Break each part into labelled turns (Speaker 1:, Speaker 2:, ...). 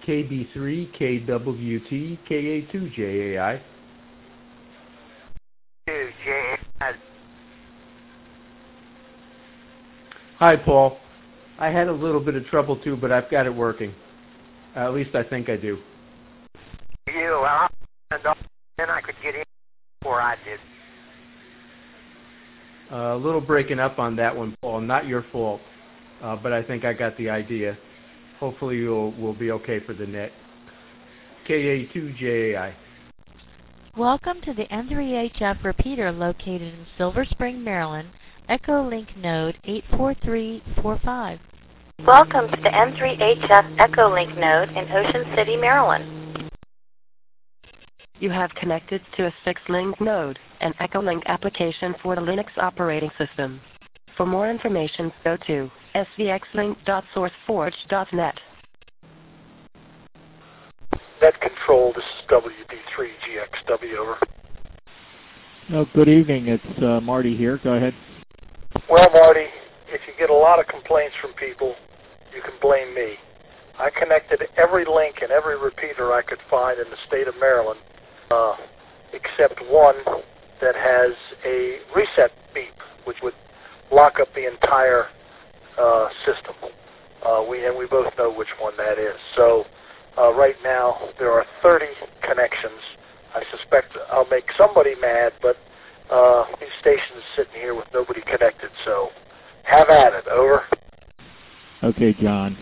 Speaker 1: KB3, KWT, KA2, JAI.
Speaker 2: 2, JAI.
Speaker 1: Hi, Paul. I had a little bit of trouble too, but I've got it working. At least I think I do.
Speaker 2: Well, then I could get in before I did.
Speaker 1: A little breaking up on that one, Paul. Not your fault, but I think I got the idea. Hopefully we'll be okay for the net. KA2 JAI.
Speaker 3: Welcome to the M3HF repeater located in Silver Spring, Maryland, Echolink node 84345. Welcome to the M3HF Echolink node in Ocean City, Maryland.
Speaker 4: You have connected to a 6-link node, an Echolink application for the Linux operating system. For more information, go to svxlink.sourceforge.net.
Speaker 5: Net control, this is WD3GXW, over.
Speaker 6: Oh, good evening. It's Marty here. Go ahead.
Speaker 5: Well, Marty, if you get a lot of complaints from people, you can blame me. I connected every link and every repeater I could find in the state of Maryland, except one that has a reset beep, which would lock up the entire system. We both know which one that is. So right now there are 30 connections. I suspect I'll make somebody mad, but these stations sitting here with nobody connected, so have at it. Over.
Speaker 6: Okay, John.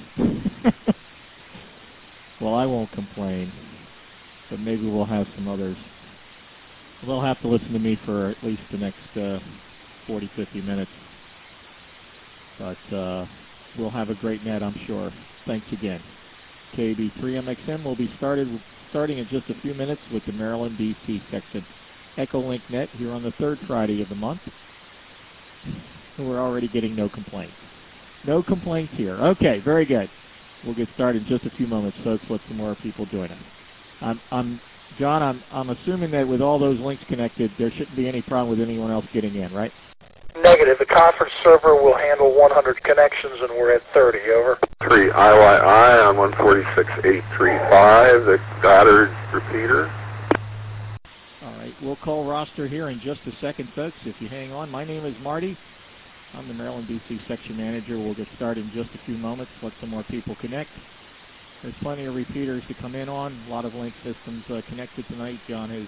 Speaker 6: Well, I won't complain, but maybe we'll have some others. They'll have to listen to me for at least the next 40, 50 minutes. But we'll have a great net, I'm sure. Thanks again. KB3MXM will be starting in just a few minutes with the Maryland DC section. Echolink Net here on the third Friday of the month. We're already getting no complaints. No complaints here. Okay, very good. We'll get started in just a few moments, folks. Let some more people join us. John, I'm assuming that with all those links connected, there shouldn't be any problem with anyone else getting in, right?
Speaker 5: Negative. The conference server will handle 100 connections, and we're at 30. Over.
Speaker 7: 3 IYI on 146.835, the Goddard repeater.
Speaker 6: All right, we'll call roster here in just a second, folks. If you hang on, my name is Marty. I'm the Maryland DC section manager. We'll get started in just a few moments. Let some more people connect. There's plenty of repeaters to come in on. A lot of link systems connected tonight. John has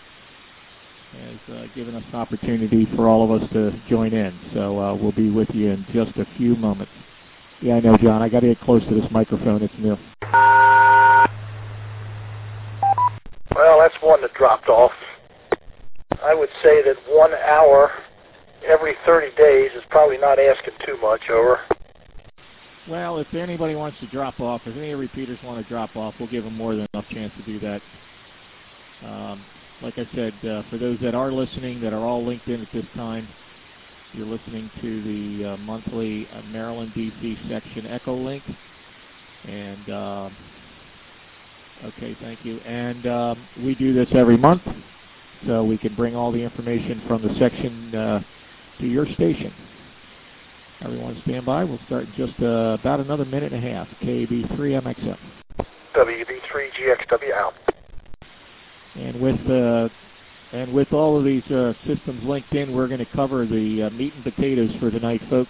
Speaker 6: given us an opportunity for all of us to join in. So we'll be with you in just a few moments. Yeah, I know, John. I got to get close to this microphone. It's new.
Speaker 5: Well, that's one that dropped off. I would say that 1 hour every 30 days is probably not asking too much. Over.
Speaker 6: Well, if anybody wants to drop off, if any repeaters want to drop off, we'll give them more than enough chance to do that. Like I said, for those that are listening, that are all linked in at this time, you're listening to the monthly Maryland DC section Echolink. And, okay, thank you. And we do this every month, so we can bring all the information from the section to your station. Everyone stand by. We'll start in just about another minute and a half. KB3MXM.
Speaker 5: WD3GXW out.
Speaker 6: And with all of these systems linked in, we're going to cover the meat and potatoes for tonight, folks.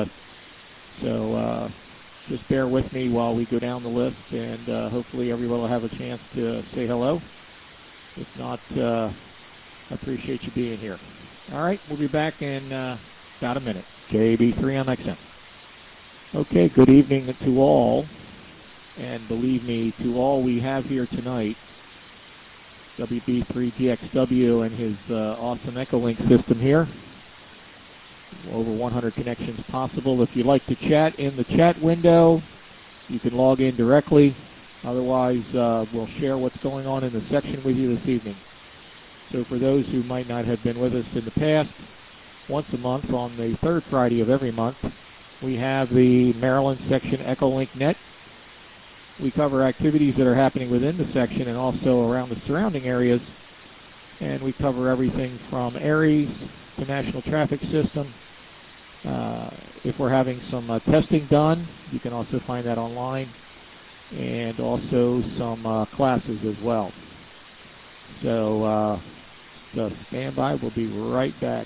Speaker 6: So just bear with me while we go down the list, and hopefully everyone will have a chance to say hello. If not, I appreciate you being here. All right, we'll be back in about a minute. KB3MXM. Okay, good evening to all. And believe me, to all we have here tonight, WB3GXW and his awesome Echolink system here. Over 100 connections possible. If you'd like to chat in the chat window, you can log in directly. Otherwise, we'll share what's going on in the section with you this evening. So for those who might not have been with us in the past, once a month on the third Friday of every month, we have the Maryland section Echolink Net. We cover activities that are happening within the section and also around the surrounding areas. And we cover everything from ARES to National Traffic System. If we're having some testing done, you can also find that online. and also some classes as well. So just stand by. We'll be right back.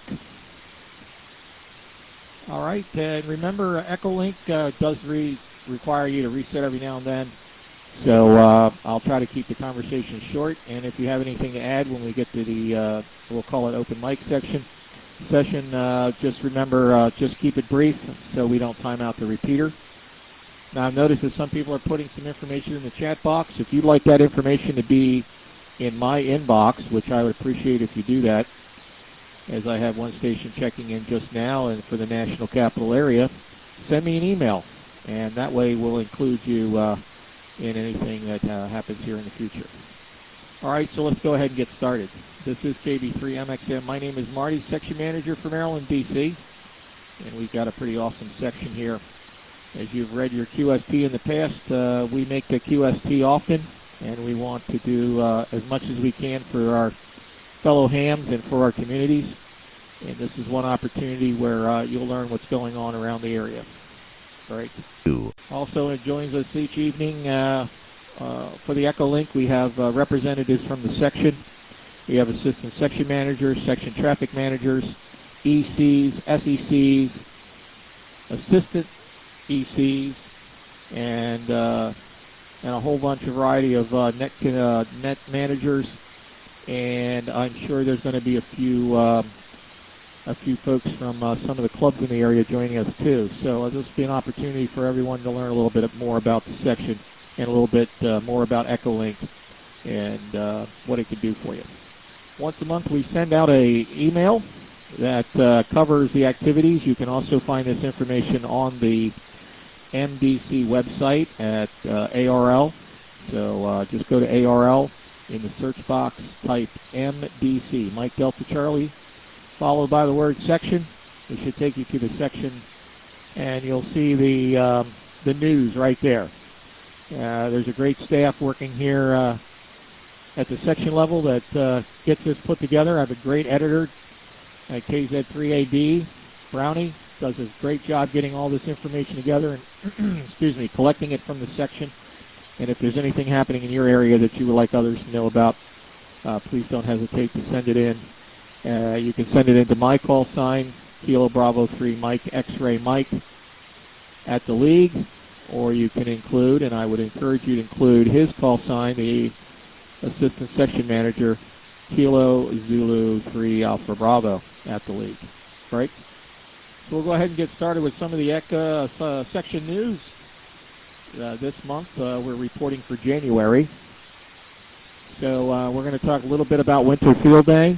Speaker 6: All right, and remember, Echolink does require you to reset every now and then. So I'll try to keep the conversation short, and if you have anything to add when we get to the, we'll call it open mic session, just remember, just keep it brief so we don't time out the repeater. Now I've noticed that some people are putting some information in the chat box. If you'd like that information to be in my inbox, which I would appreciate if you do that, as I have one station checking in just now and for the National Capital Area, send me an email, and that way we'll include you in anything that happens here in the future. All right, so let's go ahead and get started. This is KB3MXM. My name is Marty, Section Manager for Maryland, D.C., and we've got a pretty awesome section here. As you've read your QST in the past, we make the QST often, and we want to do as much as we can for our fellow hams and for our communities. And this is one opportunity where you'll learn what's going on around the area. Right. Also, it joins us each evening for the Echolink. We have representatives from the section. We have assistant section managers, section traffic managers, ECs, SECs, assistant ECs, and a whole bunch of variety of net managers. And I'm sure there's going to be a few folks from some of the clubs in the area joining us too. So this will be an opportunity for everyone to learn a little bit more about the section and a little bit more about Echolink and what it can do for you. Once a month we send out an email that covers the activities. You can also find this information on the MDC website at ARL. So just go to ARL. In the search box, type MDC, Mike Delta Charlie, followed by the word section. It should take you to the section, and you'll see the news right there. There's a great staff working here at the section level that gets this put together. I have a great editor at KZ3AD, Brownie, does a great job getting all this information together and excuse me, collecting it from the section. And if there's anything happening in your area that you would like others to know about, please don't hesitate to send it in. You can send it into my call sign, Kilo Bravo 3 Mike X-Ray Mike at the League, or you can include, and I would encourage you to include his call sign, the Assistant Section Manager, Kilo Zulu 3 Alpha Bravo at the League. Right? So we'll go ahead and get started with some of the section news. This month we're reporting for January. So we're going to talk a little bit about Winter Field Day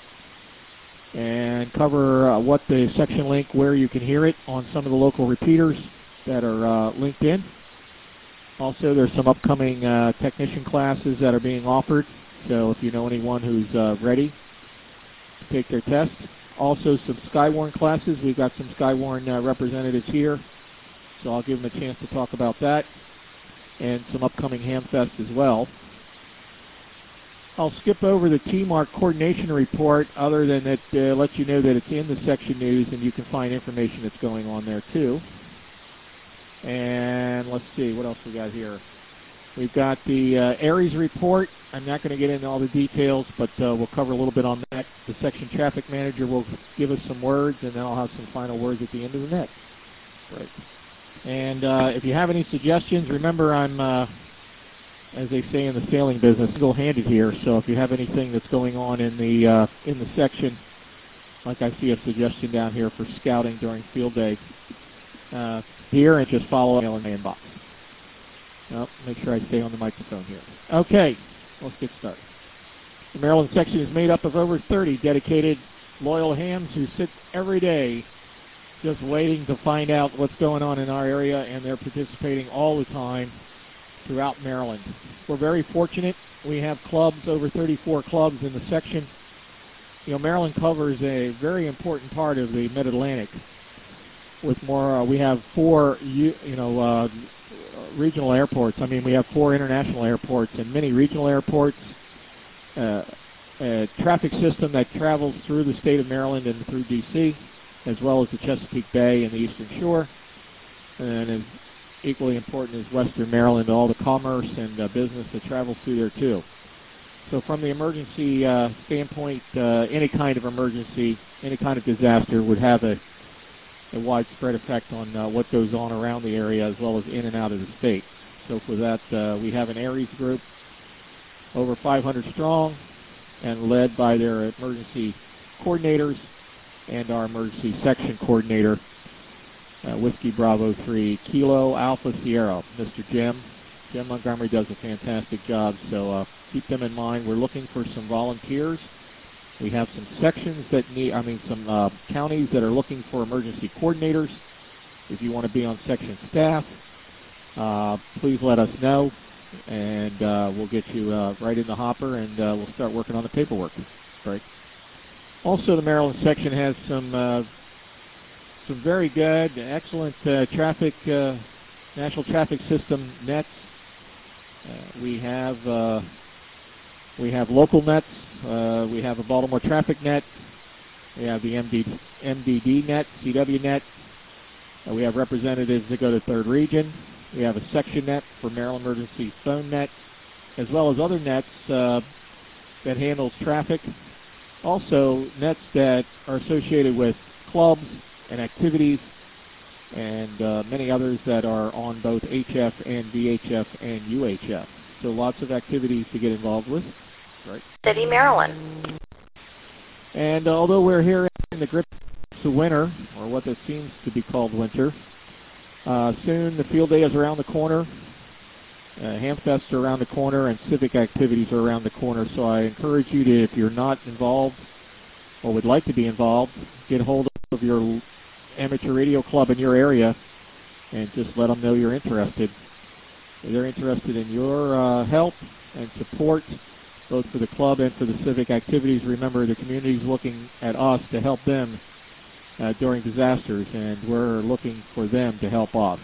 Speaker 6: and cover what the section link, where you can hear it on some of the local repeaters that are linked in. Also, there's some upcoming technician classes that are being offered. So if you know anyone who's ready to take their test. Also some Skywarn classes. We've got some Skywarn representatives here. So I'll give them a chance to talk about that, and some upcoming Hamfest as well. I'll skip over the T-Mark coordination report, other than that let you know that it's in the section news, and you can find information that's going on there too. And let's see, what else we got here? We've got the Aries report. I'm not going to get into all the details, but we'll cover a little bit on that. The section traffic manager will give us some words, and then I'll have some final words at the end of the net. Right. And if you have any suggestions, remember I'm, as they say in the sailing business, single-handed here. So if you have anything that's going on in the section, like I see a suggestion down here for scouting during field day, here, and just follow up in my inbox. Make sure I stay on the microphone here. Okay, let's get started. The Maryland section is made up of over 30 dedicated, loyal hams who sit every day just waiting to find out what's going on in our area, and they're participating all the time throughout Maryland. We're very fortunate. We have clubs, over 34 clubs in the section. You know, Maryland covers a very important part of the Mid-Atlantic. With more, we have 4, regional airports. I mean, we have 4 international airports and many regional airports. A traffic system that travels through the state of Maryland and through D.C., as well as the Chesapeake Bay and the Eastern Shore. And equally important is Western Maryland, all the commerce and business that travels through there too. So from the emergency standpoint, any kind of emergency, any kind of disaster would have a widespread effect on what goes on around the area as well as in and out of the state. So for that, we have an ARES group, over 500 strong, and led by their emergency coordinators and our emergency section coordinator, Whiskey Bravo 3 Kilo Alpha Sierra, Mr. Jim. Jim Montgomery does a fantastic job, so keep them in mind. We're looking for some volunteers. We have some sections that need, some counties that are looking for emergency coordinators. If you want to be on section staff, please let us know, and we'll get you right in the hopper, and we'll start working on the paperwork. Right. Also, the Maryland section has some very good, excellent traffic, national traffic system nets. We have local nets. We have a Baltimore traffic net. We have the MDD net, CW net. We have representatives that go to 3rd Region. We have a section net for Maryland Emergency Phone Net, as well as other nets that handles traffic. Also, nets that are associated with clubs and activities, and many others that are on both HF and VHF and UHF. So lots of activities to get involved with. Right.
Speaker 3: City, Maryland.
Speaker 6: And although we're here in the grips of winter, or what that seems to be called winter, soon the field day is around the corner. Hamfests are around the corner, and civic activities are around the corner. So I encourage you to, if you're not involved or would like to be involved, get hold of your amateur radio club in your area and just let them know you're interested. They're interested in your help and support, both for the club and for the civic activities. Remember, the community is looking at us to help them during disasters, and we're looking for them to help us.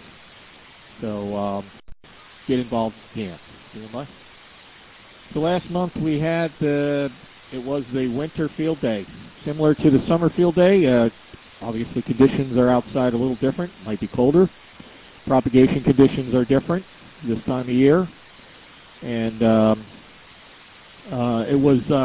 Speaker 6: So get involved if you can. So last month we had, it was the winter field day. Similar to the summer field day, obviously conditions are outside a little different, might be colder. Propagation conditions are different this time of year. And it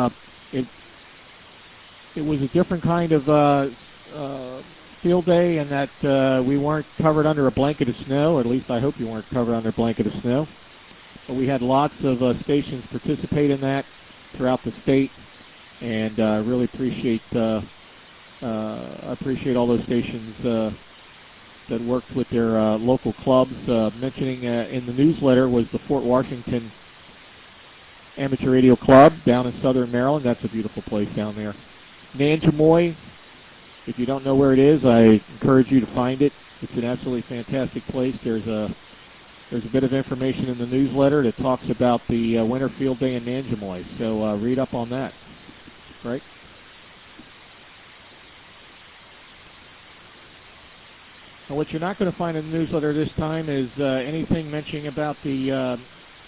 Speaker 6: was a different kind of field day in that we weren't covered under a blanket of snow. At least I hope you weren't covered under a blanket of snow. But we had lots of stations participate in that throughout the state, and really appreciate I appreciate all those stations that worked with their local clubs. Mentioning in the newsletter was the Fort Washington Amateur Radio Club down in southern Maryland. That's a beautiful place down there. Nanjemoy, if you don't know where it is, I encourage you to find it. It's an absolutely fantastic place. There's a bit of information in the newsletter that talks about the winter field day in Nanjemoy. So read up on that. Right? Now, what you're not going to find in the newsletter this time is anything mentioning about the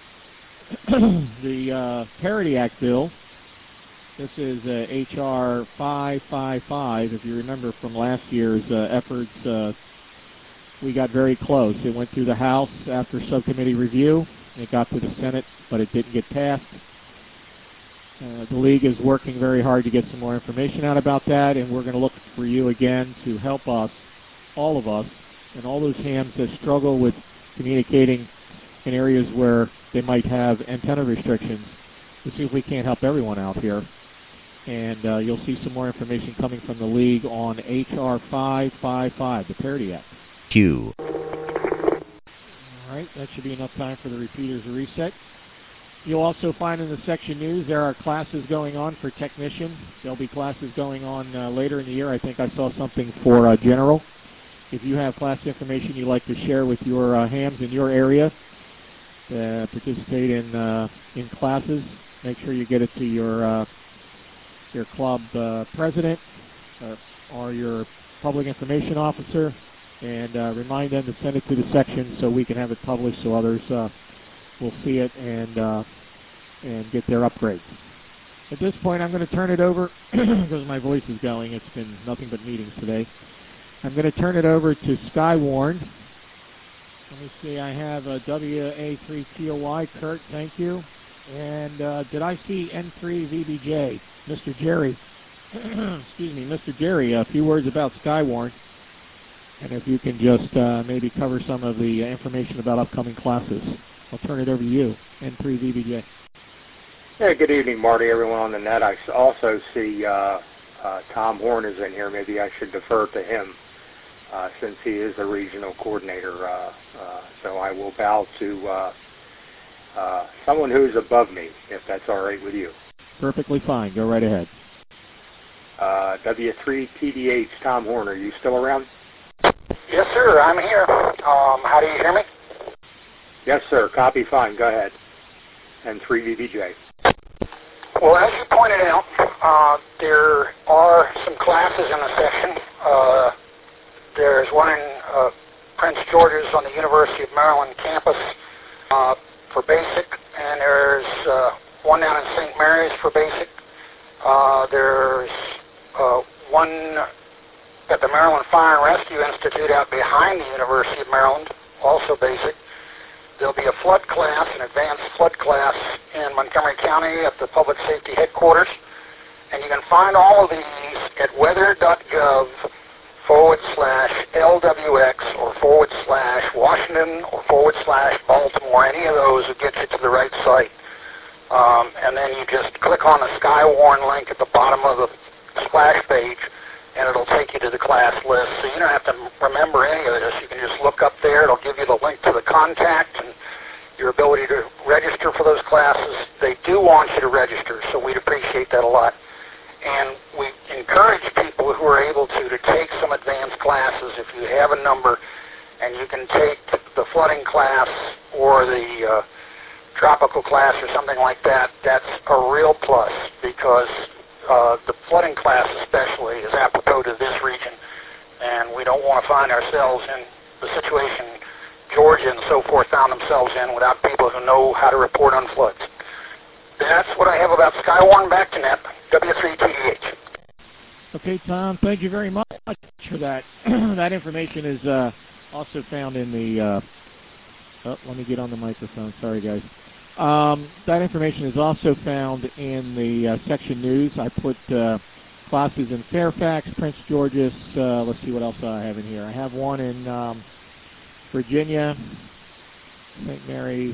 Speaker 6: the Parity Act bill. This is H.R. 555. If you remember from last year's efforts, we got very close. It went through the House after subcommittee review. It got to the Senate, but it didn't get passed. The League is working very hard to get some more information out about that, and we're going to look for you again to help us, all of us, and all those hams that struggle with communicating in areas where they might have antenna restrictions, to see if we can't help everyone out here. And you'll see some more information coming from the League on H.R. 555, the Parity Act.
Speaker 8: Q.
Speaker 6: All right, that should be enough time for the repeaters to reset. You'll also find in the section news there are classes going on for technician. There'll be classes going on later in the year. I think I saw something for general. If you have class information you'd like to share with your hams in your area, participate in classes, make sure you get it to your club president or your public information officer, and remind them to send it to the section so we can have it published so others will see it and get their upgrade. At this point, I'm going to turn it over, because my voice is going. It's been nothing but meetings today. I'm going to turn it over to Skywarn, Let me see. I have WA3TOY. Kurt, thank you. And did I see N3VBJ? Mr. Jerry. Excuse me, Mr. Jerry, a few words about Skywarn. And if you can just maybe cover some of the information about upcoming classes. I'll turn it over to you, N3VBJ.
Speaker 8: Yeah, good evening, Marty, everyone on the net. I also see Tom Horn is in here. Maybe I should defer to him since he is the regional coordinator. So I will bow to someone who's above me, if that's all right with you.
Speaker 6: Perfectly fine. Go right ahead.
Speaker 8: W3TDH, Tom Horn, are you still around?
Speaker 5: Yes, sir, I'm here. How do you hear me?
Speaker 8: Yes, sir. Copy fine. Go ahead. And 3VBJ.
Speaker 5: Well, as you pointed out, there are some classes in the session. There's one in Prince George's on the University of Maryland campus for basic, and there's one down in St. Mary's for basic. There's one at the Maryland Fire and Rescue Institute out behind the University of Maryland, also basic. There'll be a flood class, an advanced flood class in Montgomery County at the Public Safety Headquarters. And you can find all of these at weather.gov/LWX or /Washington or /Baltimore. Any of those will get you to the right site. And then you just click on the Skywarn link at the bottom of the splash page, and it'll take you to the class list. So you don't have to remember any of this. You can just look up there. It'll give you the link to the contact and your ability to register for those classes. They do want you to register, so we'd appreciate that a lot. And we encourage people who are able to take some advanced classes. If you have a number and you can take the flooding class or the tropical class or something like that, that's a real plus, because the flooding class especially is apropos to this region, and we don't want to find ourselves in the situation Georgia and so forth found themselves in without people who know how to report on floods. That's what I have about Skywarn. Back to net, W3TDH.
Speaker 6: Okay, Tom, thank you very much for that. That information is also found in the... let me get on the microphone. Sorry, guys. That information is also found in the section news. I put classes in Fairfax, Prince George's. Let's see what else I have in here. I have one in Virginia, St. Mary's,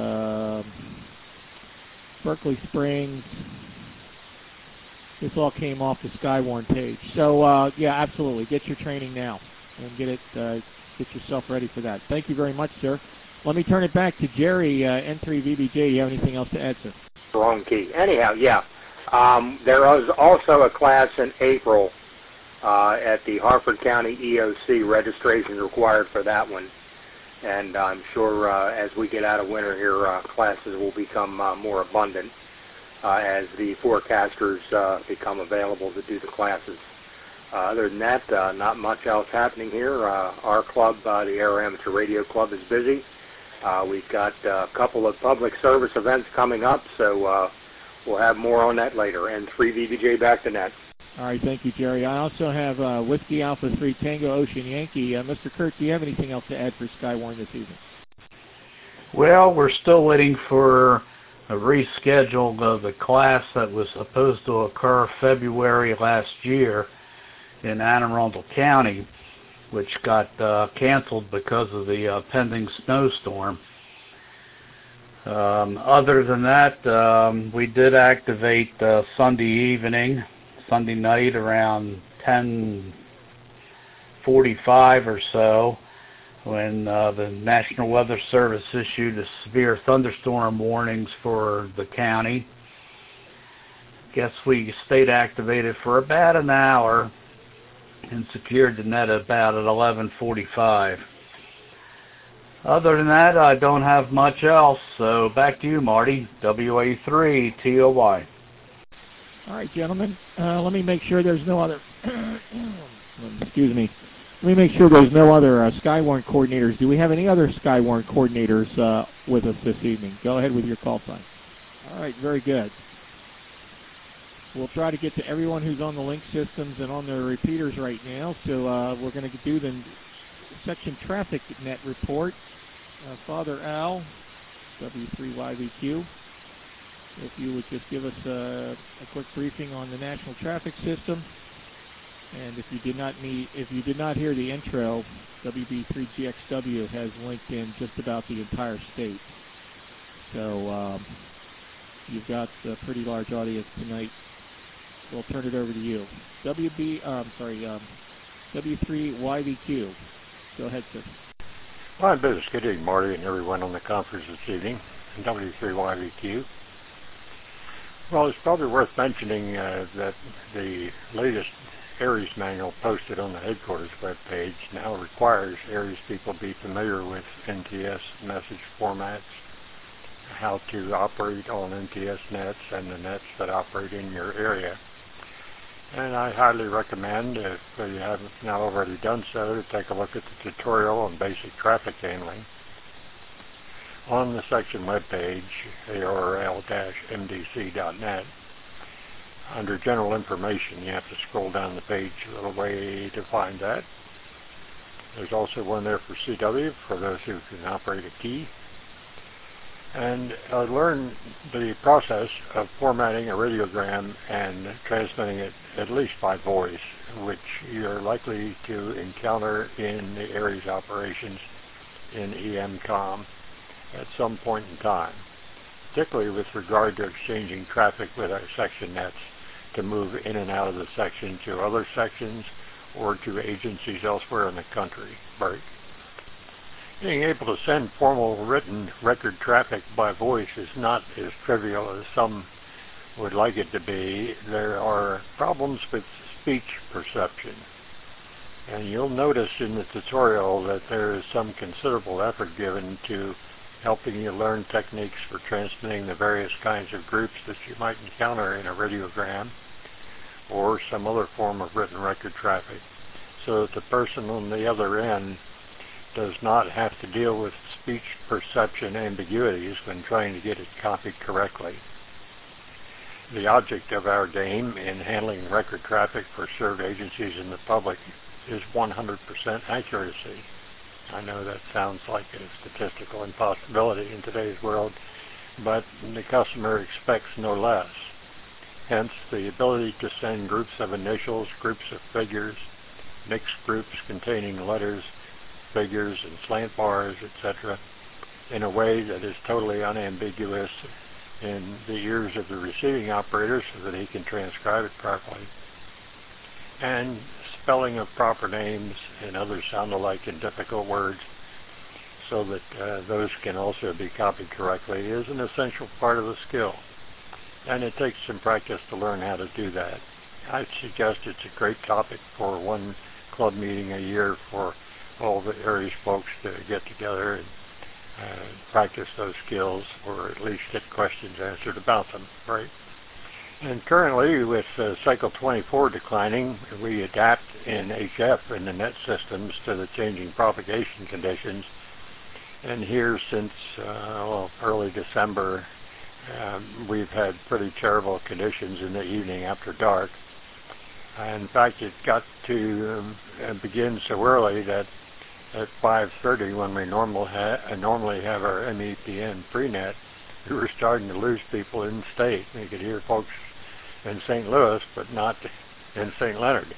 Speaker 6: Berkeley Springs. This all came off the Skywarn page. So, yeah, absolutely. Get your training now and get yourself ready for that. Thank you very much, sir. Let me turn it back to Jerry, N3VBJ. You have anything else to add, sir?
Speaker 8: Wrong key. Anyhow, yeah. There was also a class in April at the Harford County EOC. Registration required for that one. And I'm sure as we get out of winter here, classes will become more abundant as the forecasters become available to do the classes. Other than that, not much else happening here. Our club, the Air Amateur Radio Club, is busy. We've got a couple of public service events coming up, so we'll have more on that later. And 3VBJ back to net.
Speaker 6: All right, thank you, Jerry. I also have Whiskey Alpha 3 Tango Ocean Yankee. Mr. Kurt, do you have anything else to add for Skywarn this evening?
Speaker 9: Well, we're still waiting for a reschedule of the class that was supposed to occur February last year in Anne Arundel County, which got canceled because of the pending snowstorm. Other than that, we did activate Sunday night around 10:45 or so, when the National Weather Service issued a severe thunderstorm warnings for the county. Guess we stayed activated for about an hour and secured the net about at 11:45. Other than that, I don't have much else, so back to you, Marty. WA3TOY.
Speaker 6: All right, gentlemen. Let me make sure there's no other... excuse me. Let me make sure there's no other Skywarn coordinators. Do we have any other Skywarn coordinators with us this evening? Go ahead with your call sign. All right, very good. We'll try to get to everyone who's on the link systems and on their repeaters right now. So we're going to do the section traffic net report. Father Al, W3YVQ. If you would just give us a quick briefing on the national traffic system, and if you did not hear the intro, WB3GXW has linked in just about the entire state. So you've got a pretty large audience tonight. We'll turn it over to you. W3YVQ. Go ahead, sir.
Speaker 10: Well, business. Good evening, Marty, and everyone on the conference this evening. W3YVQ. Well, it's probably worth mentioning that the latest ARES manual posted on the headquarters webpage now requires ARES people be familiar with NTS message formats, how to operate on NTS nets and the nets that operate in your area. And I highly recommend, if you haven't now already done so, to take a look at the tutorial on basic traffic handling on the section webpage, ARL-MDC.net. Under General Information, you have to scroll down the page a little way to find that. There's also one there for CW, for those who can operate a key. And learn the process of formatting a radiogram and transmitting it at least by voice, which you're likely to encounter in the ARES operations in EMCOM at some point in time, particularly with regard to exchanging traffic with our section nets to move in and out of the section to other sections or to agencies elsewhere in the country. Right. Being able to send formal written record traffic by voice is not as trivial as some would like it to be. There are problems with speech perception. And you'll notice in the tutorial that there is some considerable effort given to helping you learn techniques for transmitting the various kinds of groups that you might encounter in a radiogram or some other form of written record traffic, so that the person on the other end does not have to deal with speech perception ambiguities when trying to get it copied correctly. The object of our game in handling record traffic for served agencies and the public is 100% accuracy. I know that sounds like a statistical impossibility in today's world, but the customer expects no less. Hence, the ability to send groups of initials, groups of figures, mixed groups containing letters, figures, and slant bars, etc., in a way that is totally unambiguous in the ears of the receiving operator so that he can transcribe it properly. And spelling of proper names and other sound-alike and difficult words so that those can also be copied correctly is an essential part of the skill. And it takes some practice to learn how to do that. I suggest it's a great topic for one club meeting a year for all the ARES folks to get together and practice those skills, or at least get questions answered about them, right? And currently, with cycle 24 declining, we adapt in HF in the net systems to the changing propagation conditions. And here since early December, we've had pretty terrible conditions in the evening after dark. In fact, it got to begin so early that at 5:30, when we normally have our MEPN pre-net, we were starting to lose people in state. You could hear folks in St. Louis, but not in St. Leonard.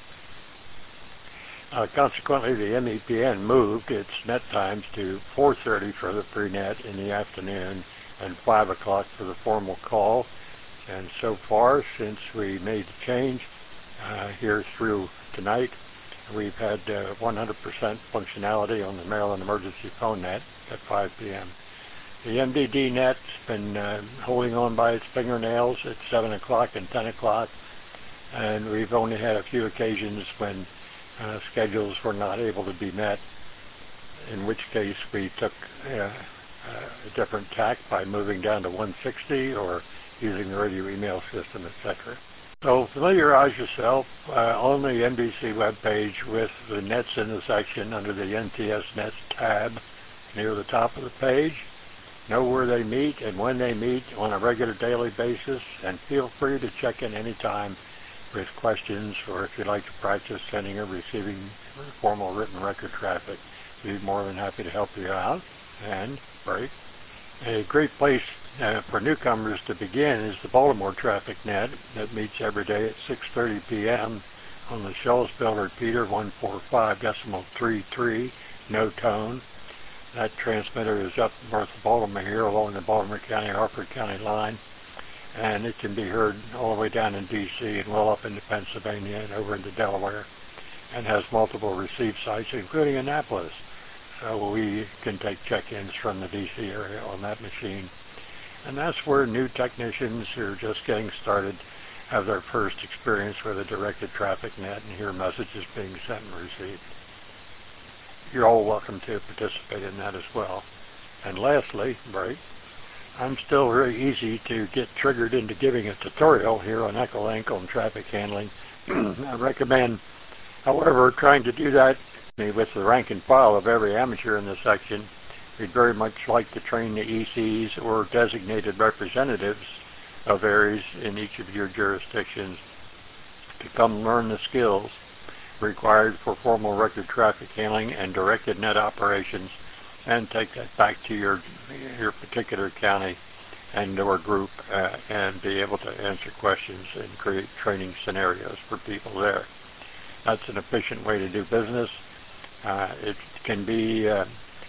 Speaker 10: Consequently, the MEPN moved its net times to 4:30 for the pre-net in the afternoon and 5 o'clock for the formal call. And so far, since we made the change here through tonight, we've had 100% functionality on the Maryland Emergency Phone Net at 5 p.m. The MDD net's been holding on by its fingernails at 7 o'clock and 10 o'clock, and we've only had a few occasions when schedules were not able to be met, in which case we took a different tack by moving down to 160 or using the radio email system, etc. So familiarize yourself on the NBC webpage with the nets in the section under the NTS Nets tab near the top of the page. Know where they meet and when they meet on a regular daily basis, and feel free to check in anytime with questions, or if you'd like to practice sending or receiving formal written record traffic. We'd be more than happy to help you out. and break. A great place for newcomers to begin is the Baltimore Traffic Net that meets every day at 6:30 p.m. on the Shellsville repeater 145.33, no tone. That transmitter is up north of Baltimore here along the Baltimore County-Harford County line, and it can be heard all the way down in D.C. and well up into Pennsylvania and over into Delaware, and has multiple receive sites, including Annapolis. So we can take check-ins from the D.C. area on that machine. And that's where new technicians who are just getting started have their first experience with a directed traffic net and hear messages being sent and received. You're all welcome to participate in that as well. And lastly, break, I'm still very easy to get triggered into giving a tutorial here on Echolink on traffic handling. I recommend, however, trying to do that with the rank and file of every amateur in the section. We'd very much like to train the ECs or designated representatives of areas in each of your jurisdictions to come learn the skills required for formal record traffic handling and directed net operations, and take that back to your particular county and or group and be able to answer questions and create training scenarios for people there. That's an efficient way to do business. It can be a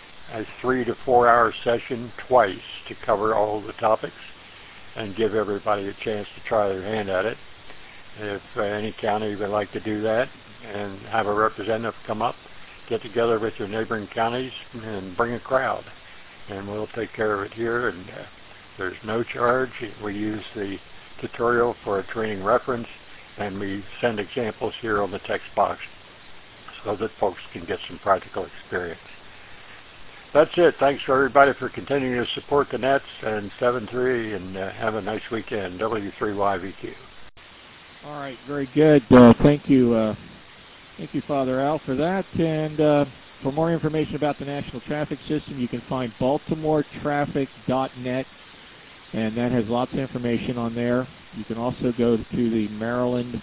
Speaker 10: 3 to 4 hour session twice to cover all the topics and give everybody a chance to try their hand at it. If any county would like to do that and have a representative come up, get together with your neighboring counties and bring a crowd, and we'll take care of it here. And there's no charge. We use the tutorial for a training reference, and we send examples here on the text box so that folks can get some practical experience. That's it. Thanks for everybody for continuing to support the nets and 7-3, and have a nice weekend. W3YVQ.
Speaker 6: All right, very good. Thank you, Father Al, for that. And for more information about the National Traffic System, you can find baltimoretraffic.net, and that has lots of information on there. You can also go to the Maryland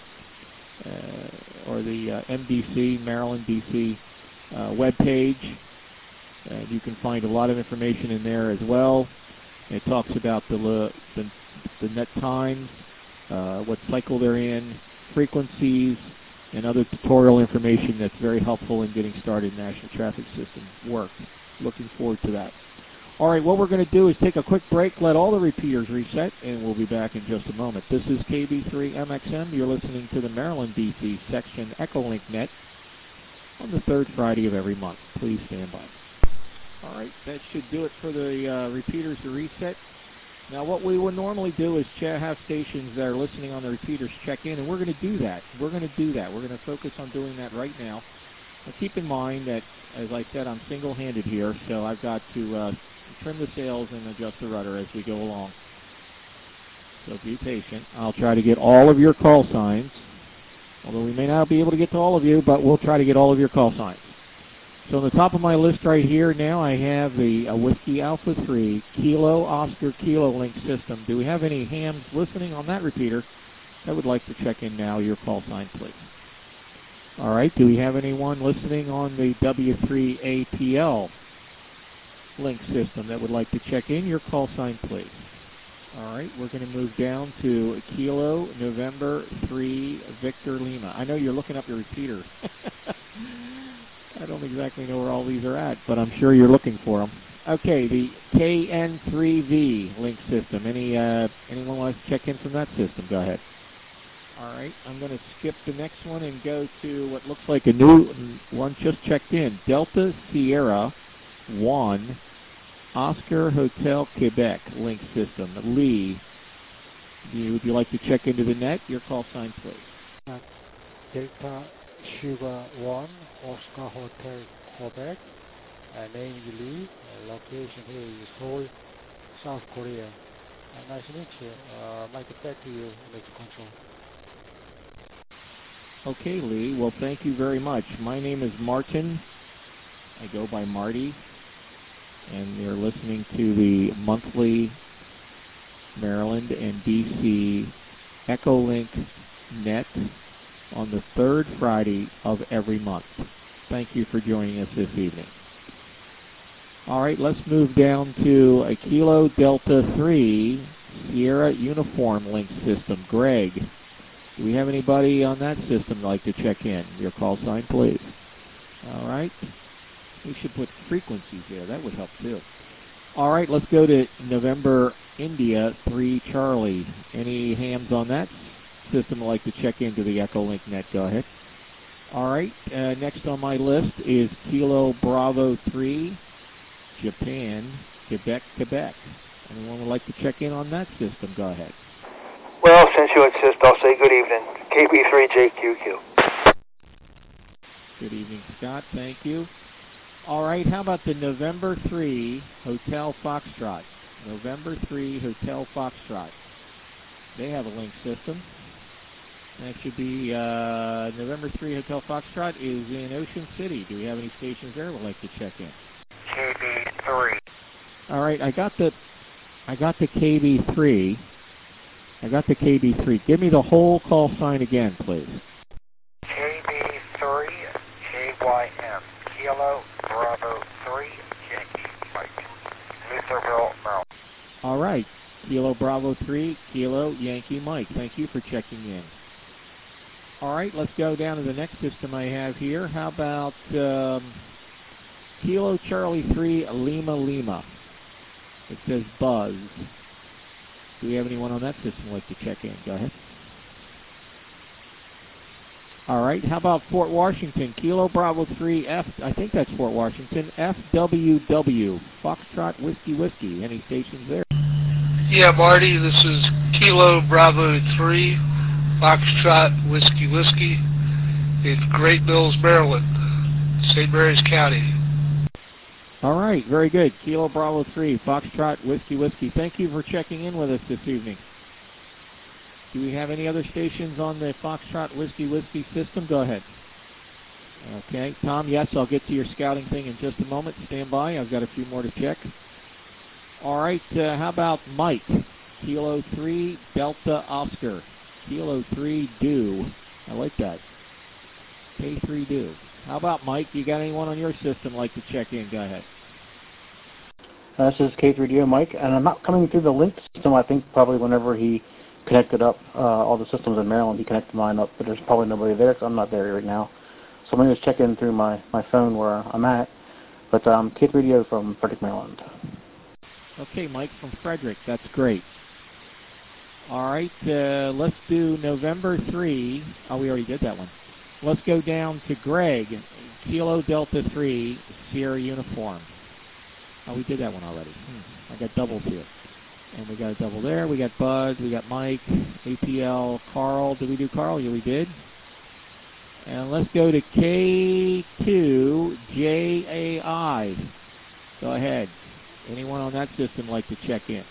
Speaker 6: or the MDC, Maryland DC webpage. And you can find a lot of information in there as well. It talks about the net times, what cycle they're in, frequencies, and other tutorial information that's very helpful in getting started in National Traffic System work. Looking forward to that. All right, what we're going to do is take a quick break, let all the repeaters reset, and we'll be back in just a moment. This is KB3MXM. You're listening to the Maryland DC section Echolink Net on the third Friday of every month. Please stand by. All right, that should do it for the repeaters to reset. Now, what we would normally do is have stations that are listening on the repeaters check in, and we're going to do that. We're going to focus on doing that right now. Now, keep in mind that, as I said, I'm single-handed here, so I've got to trim the sails and adjust the rudder as we go along. So be patient. I'll try to get all of your call signs, although we may not be able to get to all of you, but we'll try to get all of your call signs. So on the top of my list right here now, I have the Whiskey Alpha 3 Kilo Oscar Kilo Link system. Do we have any hams listening on that repeater that would like to check in now? Your call sign, please. All right. Do we have anyone listening on the W3APL link system that would like to check in? Your call sign, please. All right. We're going to move down to Kilo November 3 Victor Lima. I know you're looking up your repeater. I don't exactly know where all these are at, but I'm sure you're looking for them. Okay, the KN3V link system. Anyone want to check in from that system? Go ahead. All right, I'm going to skip the next one and go to what looks like a new one just checked in. Delta Sierra 1 Oscar Hotel Quebec link system. Lee, would you like to check into the net? Your call sign, please.
Speaker 11: Delta Sugar 1 Oscar Hotel Quebec. Name is Lee. Location here is Seoul, South Korea. Nice to meet you. Might get back to you, Mr. Control.
Speaker 6: Okay, Lee. Well, thank you very much. My name is Martin. I go by Marty. And you're listening to the monthly Maryland and DC Echolink Net on the third Friday of every month. Thank you for joining us this evening. All right, let's move down to a Kilo Delta 3 Sierra Uniform Link System. Greg, do we have anybody on that system like to check in? Your call sign, please. All right. We should put frequencies there. That would help, too. All right, let's go to November India 3 Charlie. Any hams on that system would like to check into the Echolink net? Go ahead. All right, next on my list is Kilo Bravo 3 Japan, Quebec, Quebec. Anyone would like to check in on that system? Go ahead.
Speaker 12: Well, since you insist, I'll say good evening. KB3JQQ.
Speaker 6: Good evening, Scott. Thank you. All right, how about the November 3 Hotel Foxtrot? November 3 Hotel Foxtrot. They have a link system. That should be November 3 Hotel Foxtrot is in Ocean City. Do we have any stations there we'd like to check in?
Speaker 2: KB3.
Speaker 6: All right, I got the KB3. I got the KB3. Give me the whole call sign again, please.
Speaker 2: KB3 JYM. Kilo Bravo 3 Yankee Mike. Lutherville, Maryland.
Speaker 6: All right. Kilo Bravo 3, Kilo Yankee Mike. Thank you for checking in. All right, let's go down to the next system I have here. How about Kilo Charlie 3 Lima Lima? It says Buzz. Do we have anyone on that system who'd like to check in? Go ahead. All right, how about Fort Washington? Kilo Bravo 3 F, I think that's Fort Washington, FWW, Foxtrot Whiskey Whiskey. Any stations there?
Speaker 13: Yeah, Marty, this is Kilo Bravo 3, Foxtrot Whiskey Whiskey in Great Mills, Maryland, St. Mary's County.
Speaker 6: All right, very good. Kilo Bravo 3, Foxtrot Whiskey Whiskey. Thank you for checking in with us this evening. Do we have any other stations on the Foxtrot Whiskey Whiskey system? Go ahead. Okay, Tom, yes, I'll get to your scouting thing in just a moment. Stand by. I've got a few more to check. All right, how about Mike? Kilo 3 Delta Oscar. Kilo 3 Do. I like that. K3 Do. How about Mike? You got anyone on your system like to check in? Go ahead.
Speaker 14: This is K3DO Mike, and I'm not coming through the link system. I think probably whenever he connected up all the systems in Maryland, he connected mine up, but there's probably nobody there because I'm not there right now. So I'm going to just check in through my phone where I'm at. But K3DO from Frederick, Maryland.
Speaker 6: Okay, Mike from Frederick. That's great. All right, let's do November 3. Oh, we already did that one. Let's go down to Greg, Kilo Delta 3, Sierra Uniform. Oh, we did that one already. I got doubles here. And we got a double there. We got Bud. We got Mike, APL, Carl. Did we do Carl? Yeah, we did. And let's go to K2JAI. Go ahead. Anyone on that system like to check in?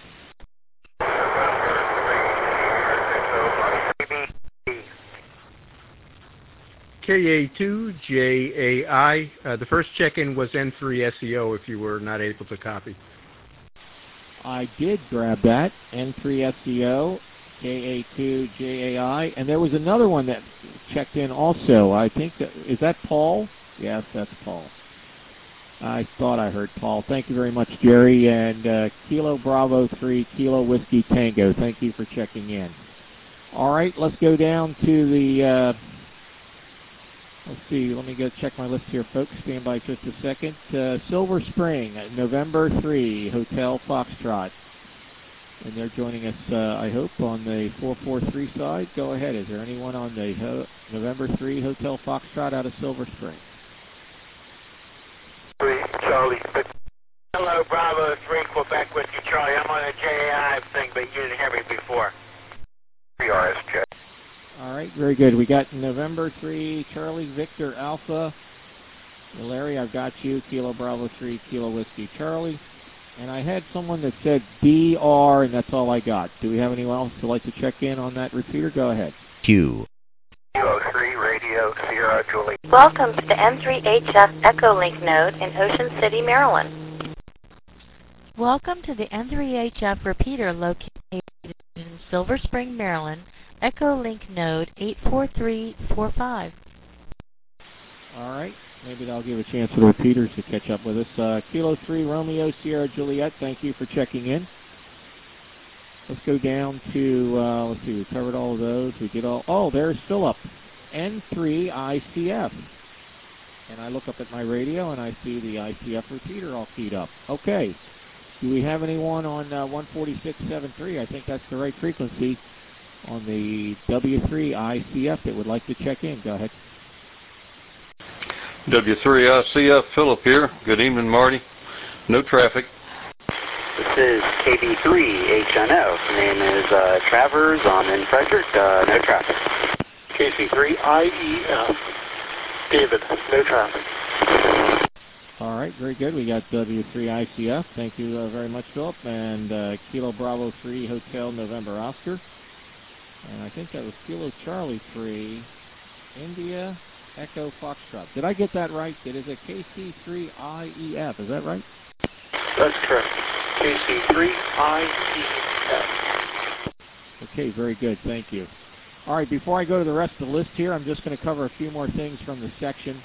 Speaker 1: KA2JAI. The first check-in was N3SEO if you were not able to copy.
Speaker 6: I did grab that, N3SEO, KA2JAI, and there was another one that checked in also. I think, is that Paul? Yes, that's Paul. I thought I heard Paul. Thank you very much, Jerry. And Kilo Bravo 3, Kilo Whiskey Tango. Thank you for checking in. All right, let's go down to the, let's see, let me go check my list here, folks. Stand by just a second. Silver Spring, November 3, Hotel Foxtrot. And they're joining us, I hope, on the 443 side. Go ahead. Is there anyone on the November 3 Hotel Foxtrot out of Silver Spring?
Speaker 2: 3 Charlie. Hello, Bravo 3 Quebec Whiskey Charlie. I'm on the JAI thing, but you didn't hear me before. 3RSJ.
Speaker 6: All right, very good. We got November 3 Charlie Victor Alpha. Larry, I've got you. Kilo Bravo 3 Kilo Whiskey Charlie. And I had someone that said DR, and that's all I got. Do we have anyone else who'd like to check in on that repeater? Go ahead.
Speaker 15: Q.
Speaker 2: Kilo 3 Radio Sierra Julie.
Speaker 3: Welcome to the N3HF Echolink node in Ocean City, Maryland. Welcome to the N3HF repeater located in Silver Spring, Maryland, Echolink node 84345.
Speaker 6: All right. maybe that'll give a chance for the repeaters to catch up with us. Kilo 3 Romeo Sierra Juliet, thank you for checking in. Let's go down to, let's see, we covered all of those. We did all, oh, there's Philip, N3 ICF. And I look up at my radio and I see the ICF repeater all keyed up. Okay. Do we have anyone on 146.73? I think that's the right frequency on the W3 ICF that would like to check in. Go ahead.
Speaker 15: W3 ICF, Philip here. Good evening, Marty. No traffic.
Speaker 16: This is KB3 HNO. Name is Travers. I'm in Frederick. No traffic.
Speaker 5: KC3 IEF. David, no traffic.
Speaker 6: All right, very good. We got W3 ICF. Thank you very much, Philip. And Kilo Bravo 3 Hotel November Oscar. And I think that was Kilo Charlie 3 India Echo Foxtrot. Did I get that right? It is a KC3 IEF. Is that right?
Speaker 5: That's correct. KC3 IEF.
Speaker 6: Okay, very good. Thank you. All right, before I go to the rest of the list here, I'm just going to cover a few more things from the section.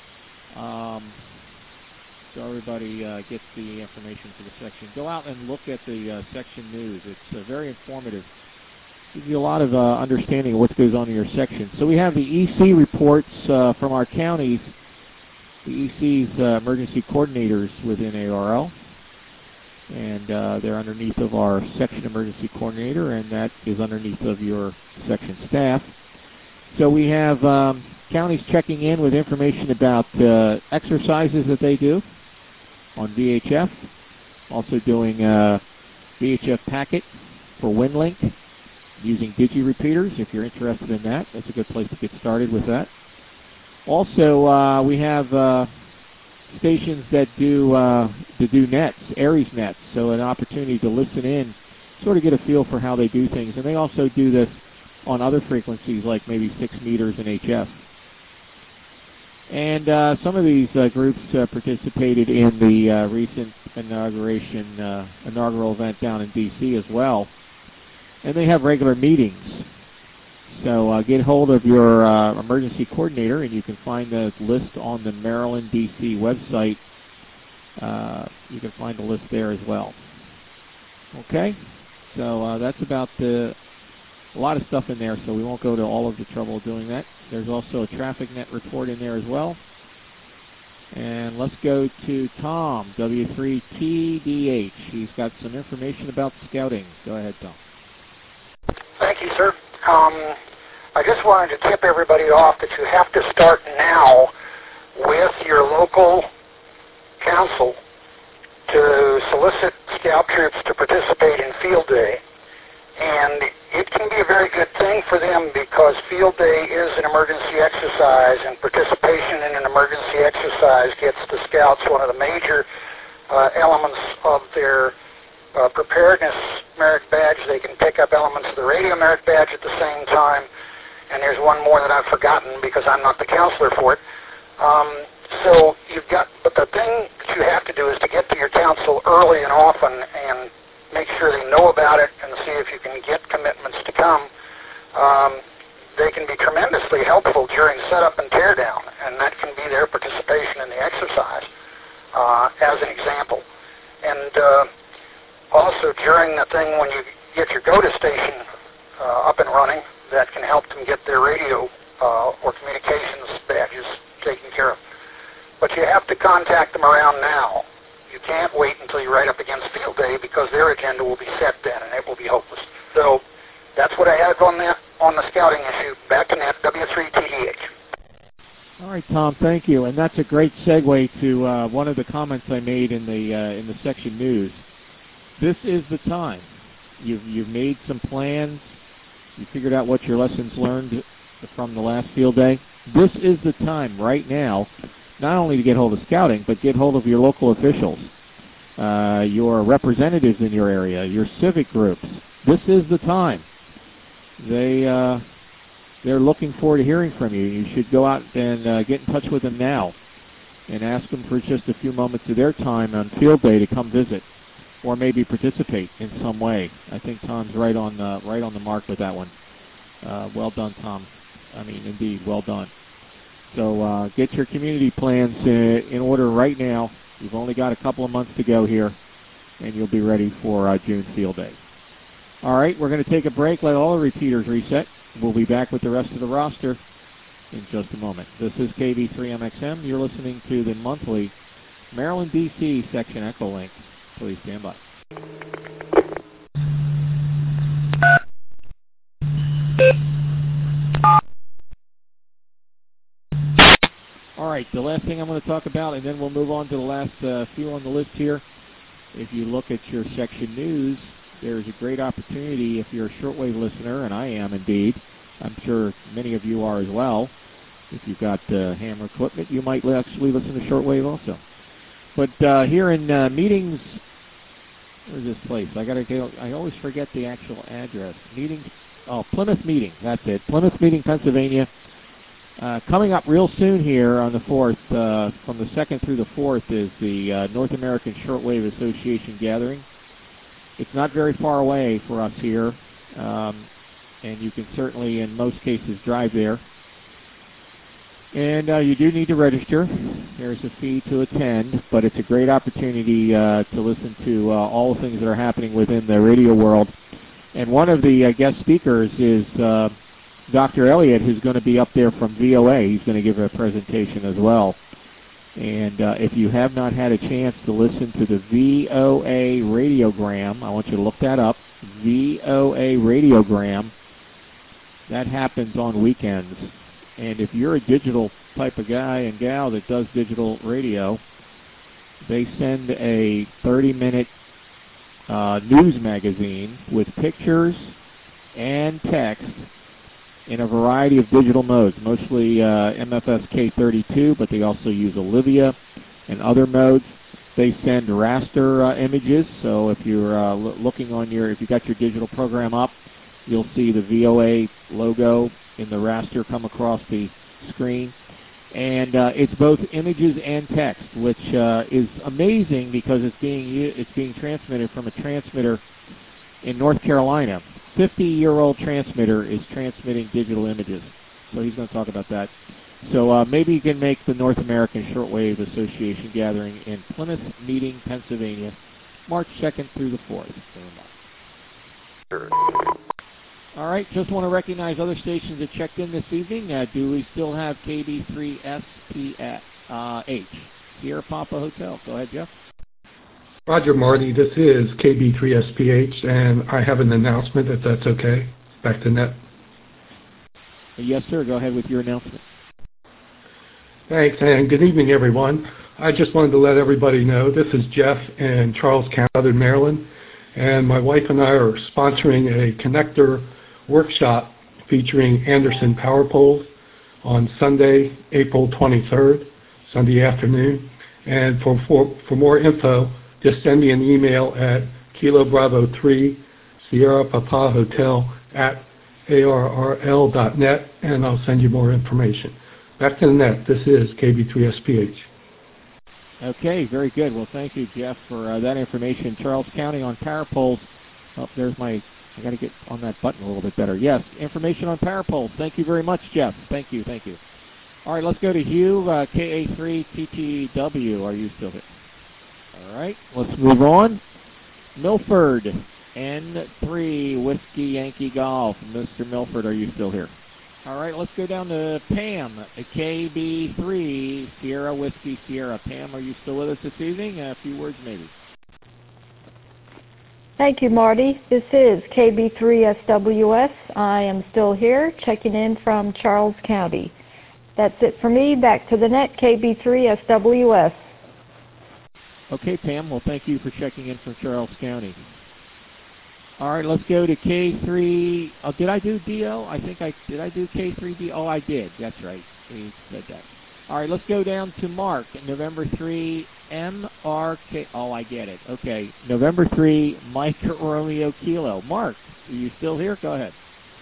Speaker 6: So everybody gets the information for the section. Go out and look at the section news. It's very informative. Gives you a lot of understanding of what goes on in your section. So we have the EC reports from our counties, the EC's emergency coordinators within ARL. And they're underneath of our section emergency coordinator, and that is underneath of your section staff. So we have counties checking in with information about exercises that they do on VHF. Also doing VHF packet for WinLink using digi-repeaters. If you're interested in that, that's a good place to get started with that. Also, we have stations that do nets, Aries nets, so an opportunity to listen in, sort of get a feel for how they do things. And they also do this on other frequencies, like maybe 6 meters and HF. And some of these groups participated in the recent inaugural event down in D.C. as well. And they have regular meetings. So get hold of your emergency coordinator, and you can find the list on the Maryland, D.C. website. You can find the list there as well. Okay? So that's about a lot of stuff in there, so we won't go to all of the trouble of doing that. There's also a traffic net report in there as well. And let's go to Tom, W3TDH. He's got some information about scouting. Go ahead, Tom.
Speaker 17: Thank you, sir. I just wanted to tip everybody off that you have to start now with your local council to solicit scout troops to participate in field day. And it can be a very good thing for them because field day is an emergency exercise, and participation in an emergency exercise gets the scouts one of the major elements of their preparedness merit badge. They can pick up elements of the radio merit badge at the same time. And there's one more that I've forgotten because I'm not the counselor for it. So but the thing that you have to do is to get to your council early and often and make sure they know about it and see if you can get commitments to come. They can be tremendously helpful during setup and teardown, and that can be their participation in the exercise as an example. And also during the thing when you get your GOTA station up and running, that can help them get their radio or communications badges taken care of. But you have to contact them around now. You can't wait until you're right up against field day because their agenda will be set then and it will be hopeless. So that's what I have on the scouting issue. Back to net, W3TDH.
Speaker 6: All right, Tom, thank you. And that's a great segue to one of the comments I made in the section news. This is the time. You've made some plans. You figured out what your lessons learned from the last field day. This is the time right now, not only to get hold of scouting, but get hold of your local officials, your representatives in your area, your civic groups. This is the time. They're looking forward to hearing from you. You should go out and get in touch with them now and ask them for just a few moments of their time on field day to come visit, or maybe participate in some way. I think Tom's right on the mark with that one. Well done, Tom. I mean, indeed, well done. So get your community plans in order right now. You've only got a couple of months to go here, and you'll be ready for June Field Day. All right, we're going to take a break, let all the repeaters reset. We'll be back with the rest of the roster in just a moment. This is KB3MXM. You're listening to the monthly Maryland, D.C. section Echo Link. Please stand by. All right, the last thing I'm going to talk about, and then we'll move on to the last few on the list here. If you look at your section news, there's a great opportunity if you're a shortwave listener, and I am indeed. I'm sure many of you are as well. If you've got hammer equipment, you might actually listen to shortwave also. But here in Meetings, where's this place? I always forget the actual address. Plymouth Meeting. That's it. Plymouth Meeting, Pennsylvania. Coming up real soon here on the 4th, from the 2nd through the 4th, is the North American Shortwave Association gathering. It's not very far away for us here, and you can certainly, in most cases, drive there. And you do need to register. There's a fee to attend, but it's a great opportunity to listen to all the things that are happening within the radio world. And one of the guest speakers is Dr. Elliott, who's going to be up there from VOA. He's going to give a presentation as well. And if you have not had a chance to listen to the VOA radiogram, I want you to look that up, VOA radiogram. That happens on weekends. And if you're a digital type of guy and gal that does digital radio, they send a 30-minute news magazine with pictures and text in a variety of digital modes, mostly MFS K32, but they also use Olivia and other modes. They send raster images, so if you're looking on if you got your digital program up, you'll see the VOA logo in the raster come across the screen. And it's both images and text, which is amazing because it's being transmitted from a transmitter in North Carolina. 50-year-old transmitter is transmitting digital images. So he's going to talk about that. So maybe you can make the North American Shortwave Association gathering in Plymouth Meeting, Pennsylvania, March 2nd through the 4th. All right, just want to recognize other stations that checked in this evening. Do we still have KB3SPH, Sierra Papa Hotel? Go ahead, Jeff.
Speaker 18: Roger, Marty. This is KB3SPH, and I have an announcement, if that's okay. Back to net.
Speaker 6: Yes, sir. Go ahead with your announcement.
Speaker 18: Thanks, and good evening, everyone. I just wanted to let everybody know this is Jeff in Charles County, Maryland, and my wife and I are sponsoring a connector workshop featuring Anderson Power Poles on Sunday, April 23rd, Sunday afternoon. And for more info, just send me an email at Kilo Bravo 3 Sierra Papa Hotel at ARRL.net, and I'll send you more information. Back to the net. This is KB3SPH.
Speaker 6: Okay, very good. Well, thank you, Jeff, for that information. Charles County on power poles. Oh, there's I got to get on that button a little bit better. Yes, information on power poles. Thank you very much, Jeff. Thank you. All right, let's go to Hugh, KA3TTW. Are you still here? All right, let's move on. Milford, N3 Whiskey Yankee Golf. Mr. Milford, are you still here? All right, let's go down to Pam, KB3 Sierra Whiskey Sierra. Pam, are you still with us this evening? A few words maybe.
Speaker 19: Thank you, Marty. This is KB3SWS. I am still here, checking in from Charles County. That's it for me. Back to the net, KB3SWS.
Speaker 6: Okay, Pam. Well, thank you for checking in from Charles County. All right, let's go to K3. Oh, did I do DO? Did I do K3D? Oh, I did. That's right. He said that. All right, let's go down to Mark, November 3, MRK. Oh, I get it. Okay, November 3, Mike Romeo Kilo. Mark, are you still here? Go ahead.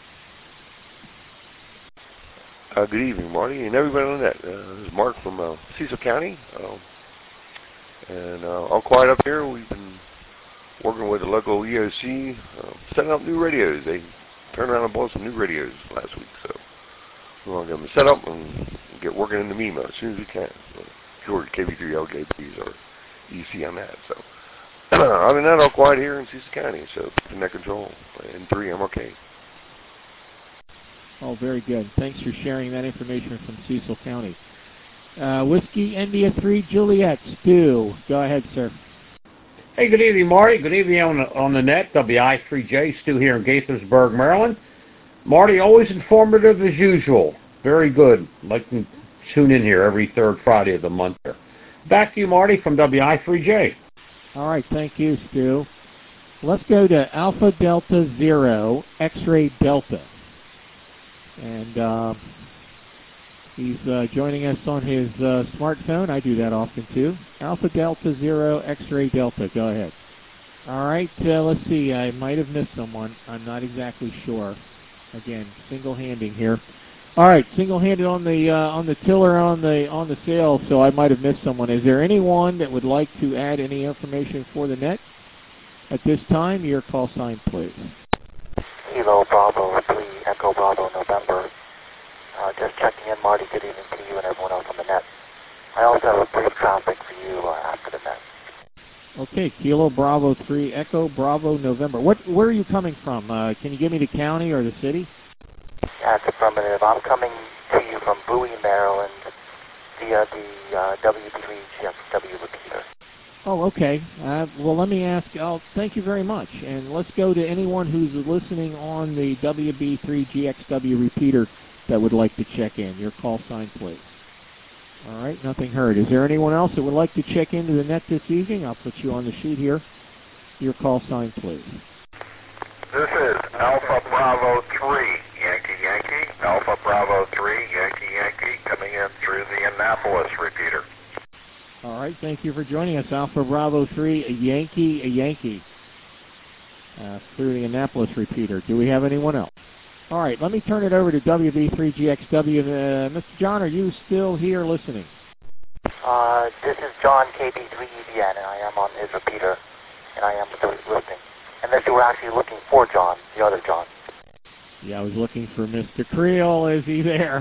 Speaker 20: Good evening, Marty, and everybody on that. This is Mark from Cecil County. And all quiet up here. We've been working with the local EOC, setting up new radios. They turned around and bought some new radios last week, so we want to get them set up and get working in the MIMO as soon as we can. George, KB3LJBs are EC on that. So other than that, all quiet here in Cecil County. So net control and 3 MRK.
Speaker 6: Oh, very good. Thanks for sharing that information from Cecil County. Whiskey India 3 Juliet, Stu. Go ahead, sir.
Speaker 21: Hey, good evening, Marty. Good evening on the net. WI3J, Stu here in Gaithersburg, Maryland. Marty, always informative as usual. Very good. I'd like to tune in here every third Friday of the month. Back to you, Marty, from WI3J.
Speaker 6: All right, thank you, Stu. Let's go to Alpha Delta Zero X-Ray Delta. And he's joining us on his smartphone. I do that often, too. Alpha Delta Zero X-Ray Delta. Go ahead. All right, let's see. I might have missed someone. I'm not exactly sure. Again, single-handing here. All right, single-handed on the tiller on the sail, so I might have missed someone. Is there anyone that would like to add any information for the net at this time? Your call sign, please.
Speaker 22: Kilo Bravo 3 Echo Bravo November. Just checking in, Marty. Good evening to you and everyone else on the net. I also have a brief traffic for you after the net.
Speaker 6: Okay, Kilo Bravo 3 Echo Bravo November. Where are you coming from? Can you give me the county or the city?
Speaker 22: That's affirmative. I'm coming to you from Bowie, Maryland, via the WB3GXW repeater.
Speaker 6: Oh, okay. Well, let me ask. Thank you very much. And let's go to anyone who's listening on the WB3GXW repeater that would like to check in. Your call sign, please. All right, nothing heard. Is there anyone else that would like to check into the net this evening? I'll put you on the sheet here. Your call sign, please.
Speaker 2: This is Alpha Bravo 3, Yankee Yankee. Alpha Bravo 3, Yankee Yankee, coming in through the Annapolis repeater.
Speaker 6: All right, thank you for joining us. Alpha Bravo 3, a Yankee, through the Annapolis repeater. Do we have anyone else? All right, let me turn it over to WB3GXW. Mr. John, are you still here listening?
Speaker 22: This is John KB3EBN, and I am on his repeater, and I am still listening. Unless you were actually looking for John, the other John.
Speaker 6: Yeah, I was looking for Mr. Creel. Is he there?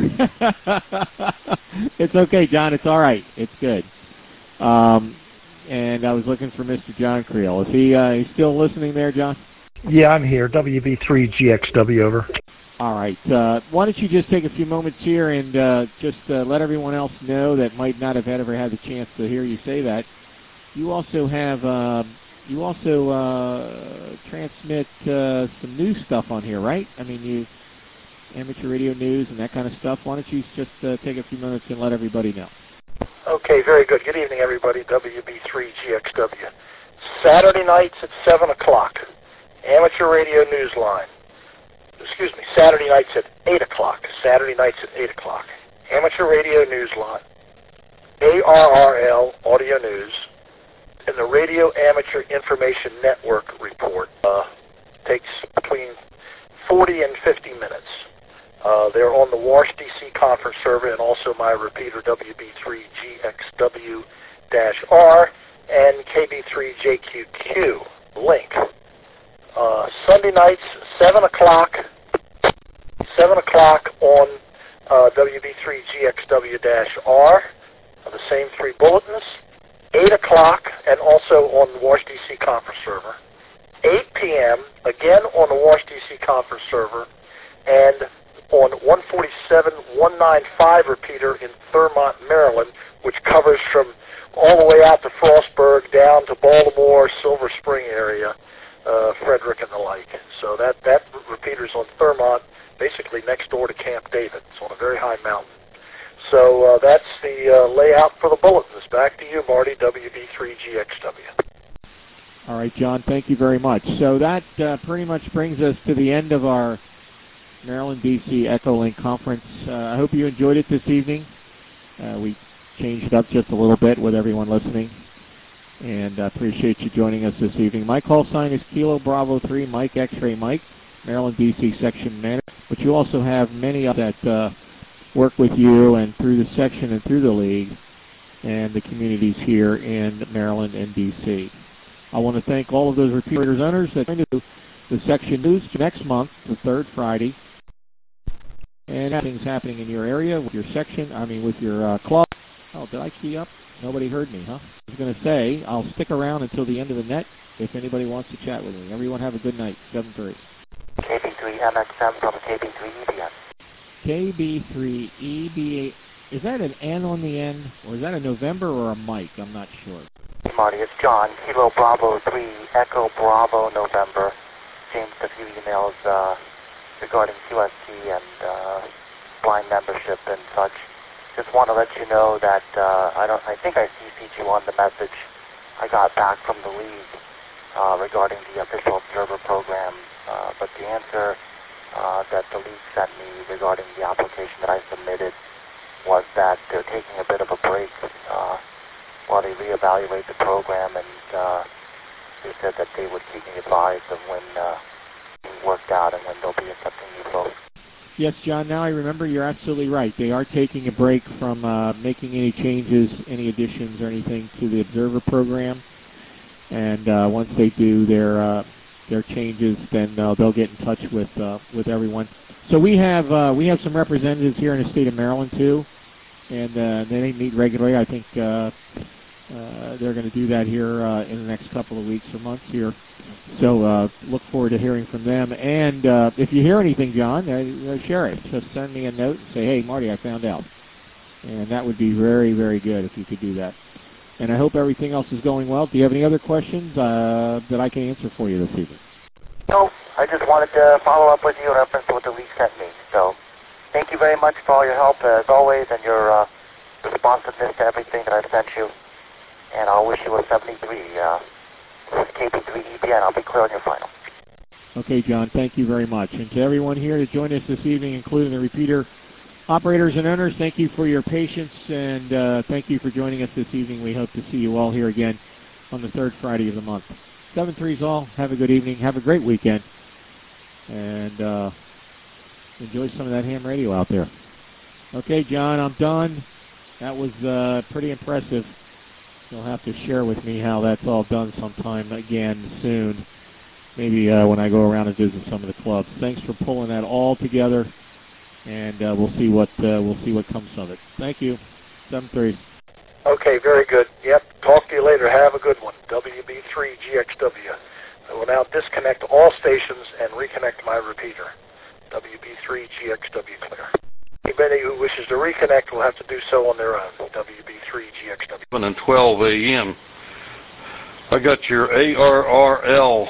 Speaker 6: It's okay, John. It's all right. It's good. And I was looking for Mr. John Creel. Is he still listening there, John?
Speaker 5: Yeah, I'm here. WB3GXW, over.
Speaker 6: All right. Why don't you just take a few moments here and just let everyone else know that might not have ever had the chance to hear you say that. You also have transmit some news stuff on here, right? I mean, you amateur radio news and that kind of stuff. Why don't you just take a few minutes and let everybody know?
Speaker 5: Okay, very good. Good evening, everybody. WB3GXW. Saturday nights at 7 o'clock. Amateur Radio Newsline. Excuse me, Saturday nights at 8 o'clock. Saturday nights at 8 o'clock. Amateur Radio Newsline. ARRL, Audio News. And the Radio Amateur Information Network report takes between 40 and 50 minutes. They're on the Wash DC conference server and also my repeater WB3GXW-R and KB3JQQ link. Sunday nights, 7 o'clock on WB3GXW-R, the same three bulletins. 8 o'clock, and also on the Wash DC conference server. 8 p.m., again on the Wash DC conference server, and on 147.195 repeater in Thurmont, Maryland, which covers from all the way out to Frostburg down to Baltimore, Silver Spring area, Frederick and the like. So that repeater's on Thurmont, basically next door to Camp David. It's on a very high mountain. So that's the layout for the bulletins. Back to you, Marty, WB3GXW.
Speaker 6: All right, John, thank you very much. So that pretty much brings us to the end of our Maryland, D.C. Echolink conference. I hope you enjoyed it this evening. We changed it up just a little bit with everyone listening, and I appreciate you joining us this evening. My call sign is Kilo Bravo 3 Mike X-Ray Mike, Maryland, D.C. section manager, but you also have many of that work with you and through the section and through the league and the communities here in Maryland and D.C. I want to thank all of those repeaters owners that joined the section news next month, the third Friday. and things happening in your area, with your section, with your club. Oh, did I key up? Nobody heard me, huh? I was going to say, I'll stick around until the end of the net if anybody wants to chat with me. Everyone have a good night. 7-3.
Speaker 22: KB3MXM from KB3EBN.
Speaker 6: KB3EBA. Is that an N on the end, or is that a November or a Mike? I'm not sure.
Speaker 22: Hey, Marty, it's John. Kilo Bravo 3, Echo Bravo November. James, a few emails regarding QSC and blind membership and such. Just want to let you know that I think I CC'd you on the message I got back from the league regarding the official observer program. But the answer that the league sent me regarding the application that I submitted was that they're taking a bit of a break while they reevaluate the program, and they said that they would keep me advised of when it worked out and when they'll be accepting new folks.
Speaker 6: Yes, John, now I remember, you're absolutely right. They are taking a break from making any changes, any additions or anything to the Observer program. And once they do their changes, then they'll get in touch with everyone. So we have some representatives here in the state of Maryland too, and they meet regularly. I think they're going to do that here in the next couple of weeks or months here. So look forward to hearing from them. And if you hear anything, John, share it. Just send me a note and say, hey, Marty, I found out. And that would be very, very good if you could do that. And I hope everything else is going well. Do you have any other questions that I can answer for you this evening?
Speaker 22: No, I just wanted to follow up with you in reference to what the league sent me. So thank you very much for all your help, as always, and your responsiveness to everything that I've sent you. And I'll wish you a 73. This is KB3EBN. I'll be clear on your final.
Speaker 6: Okay, John, thank you very much. And to everyone here to join us this evening, including the repeater operators and owners, thank you for your patience, and thank you for joining us this evening. We hope to see you all here again on the third Friday of the month. 7-3's all. Have a good evening. Have a great weekend. And enjoy some of that ham radio out there. Okay, John, I'm done. That was pretty impressive. You'll have to share with me how that's all done sometime again soon. Maybe when I go around and visit some of the clubs. Thanks for pulling that all together, and we'll see what comes of it. Thank you. 7-3.
Speaker 5: Okay, very good. Yep. Talk to you later. Have a good one. WB3GXW. I will now disconnect all stations and reconnect my repeater. WB3GXW clear. Anybody who wishes to reconnect will have to do so on their own. WB3GXW.
Speaker 15: 7 and 12 a.m. I got your ARRL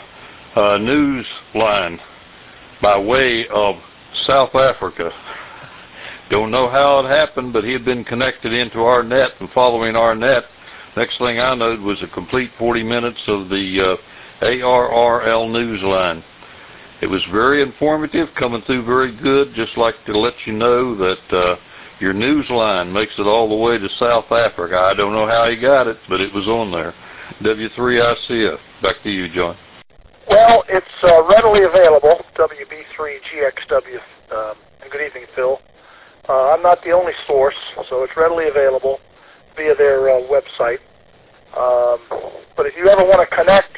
Speaker 15: news line by way of South Africa. Don't know how it happened, but he had been connected into our net and following our net. Next thing I know was a complete 40 minutes of the ARRL news line. It was very informative, coming through very good. Just like to let you know that your news line makes it all the way to South Africa. I don't know how he got it, but it was on there. W3ICF. Back to you, John.
Speaker 5: Well, it's readily available, WB3GXW. And good evening, Phil. I'm not the only source, so it's readily available via their website. But if you ever want to connect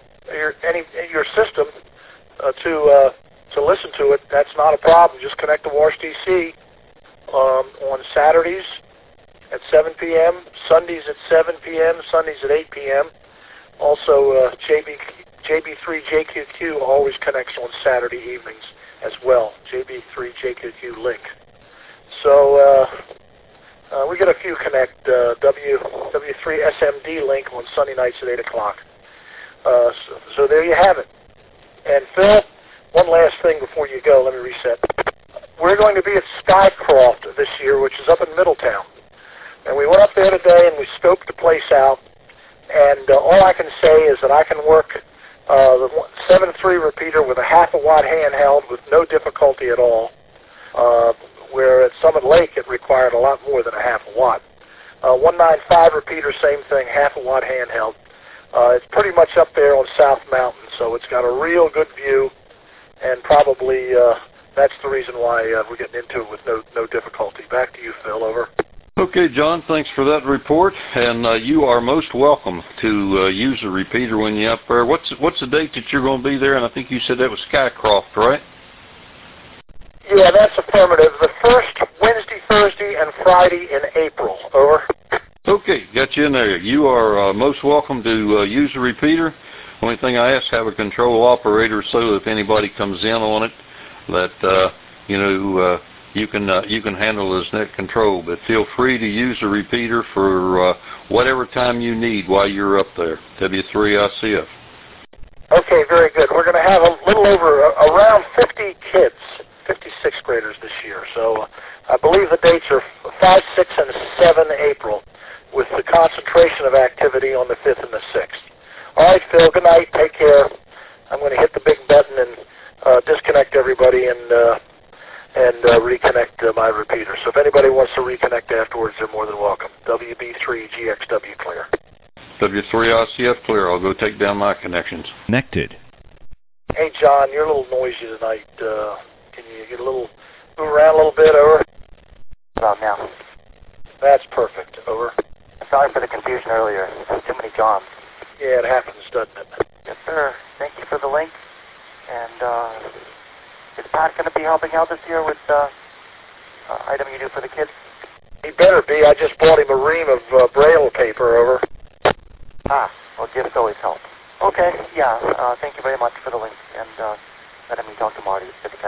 Speaker 5: your system to listen to it, that's not a problem. Just connect to Wash DC on Saturdays at 7 p.m., Sundays at 7 p.m., Sundays at 8 p.m. Also, JB3JQQ always connects on Saturday evenings as well, JB3JQQ link. So we get a few connect, W3SMD link on Sunday nights at 8 o'clock. So there you have it. And Phil, one last thing before you go, let me reset. We're going to be at Skycroft this year, which is up in Middletown. And we went up there today and we scoped the place out. And all I can say is that I can work the 7.3 repeater with a half a watt handheld with no difficulty at all. Where at Summit Lake it required a lot more than a half a watt. 195 repeater, same thing, half a watt handheld. It's pretty much up there on South Mountain, so it's got a real good view, and probably that's the reason why we're getting into it with no difficulty. Back to you, Phil. Over.
Speaker 15: Okay, John, thanks for that report, and you are most welcome to use the repeater when you're up there. What's the date that you're going to be there? And I think you said that was Skycroft, right?
Speaker 17: Yeah, that's affirmative. The first Wednesday, Thursday, and Friday in April. Over.
Speaker 15: Okay, got you in there. You are most welcome to use the repeater. Only thing I ask, have a control operator so if anybody comes in on it, that you can handle as net control. But feel free to use the repeater for whatever time you need while you're up there. W3ICF.
Speaker 17: Okay, very good. We're going to have a little over around 50 kids, 56th graders this year. So I believe the dates are 5, 6, and 7 April, with the concentration of activity on the 5th and the 6th. All right, Phil, good night. Take care. I'm going to hit the big button and disconnect everybody and reconnect my repeater. So if anybody wants to reconnect afterwards, they're more than welcome. WB3GXW clear.
Speaker 15: W3ICF clear. I'll go take down my connections.
Speaker 4: Connected.
Speaker 17: Hey, John, you're a little noisy tonight. Can you get move around a little bit? Over.
Speaker 22: About now.
Speaker 17: That's perfect. Over.
Speaker 22: Sorry for the confusion earlier. Too many Johns.
Speaker 17: Yeah, it happens, doesn't it?
Speaker 22: Yes, sir. Thank you for the link. And is Pat going to be helping out this year with item you do for the kids?
Speaker 17: He better be. I just bought him a ream of Braille paper. Over.
Speaker 22: Ah, well, gifts always help. Okay, yeah. Thank you very much for the link and letting me talk to Marty. It's good to catch